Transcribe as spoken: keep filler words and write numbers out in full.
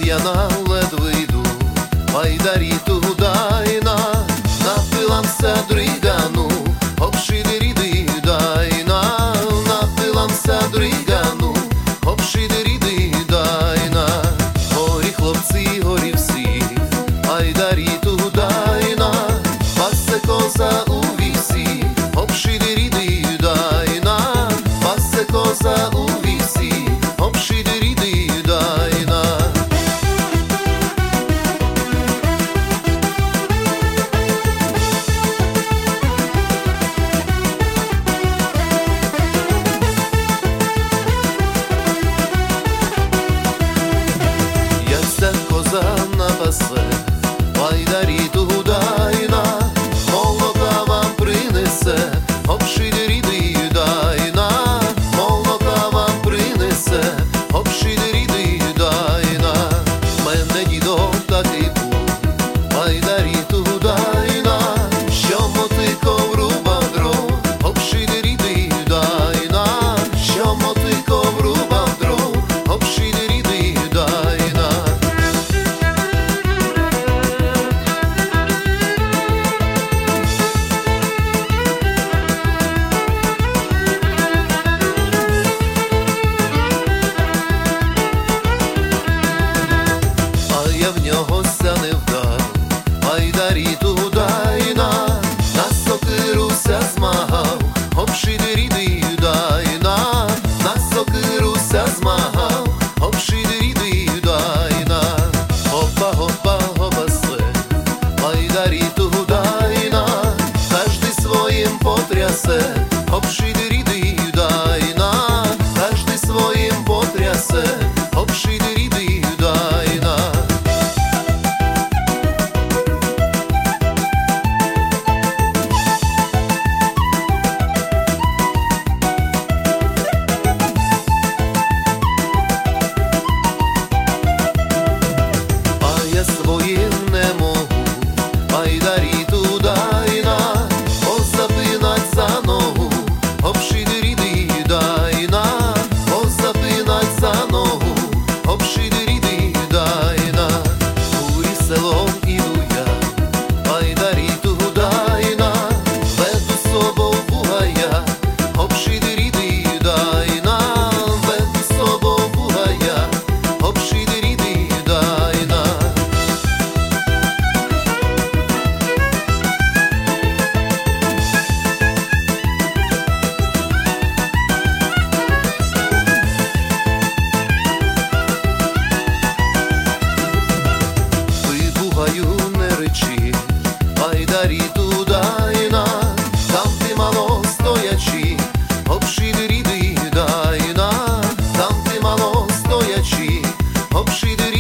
п'яна ледве йду, байдарі тудайна, напиламся дригану, обшидиріди дайна, напиламся дригану, обшидиріди дайна. Горі хлопці, горі всі, байдарі тудайна, пасе коза у вісі, обшидиріди дайна, пасе коза у вісі, обшидиріди дайна. Як коза напасе, байдарі тудайна, молока вам принесе, обшидиріди дайна, молока вам принесе, обшидиріди дайна. Мене дідо такий був, байдарі тудайна, що мотиком рубав дров, обшидиріди дайна, що мотиком рубав дров, обшидиріди дайна. Я в нього ся не вдав, байдарі тудайна, на сокиру ся змагав, обшидиріди дайна, на сокиру ся змагав, обшидиріди дайна. Гопа, гопа, гопасе, байдарі тудайна, каждый своїм потрясе, обшидиріди дайна, каждый своїм потрясе, обшидиріди дайна. Своїм не можу, байдарі тудайна, позапинать за ногу, обшидиріди дайна, позапинать за ногу, обшидиріди дайна. Курі селом іду я, байдарі тудайна, веду собою бугая, обшидиріди дайна, веду собою бугая, обшидиріди дайна. Не речи, байдарі тудайна, там ти мало стоячи, обшидиріди дайна, там ти мало стоячи, обшидиріди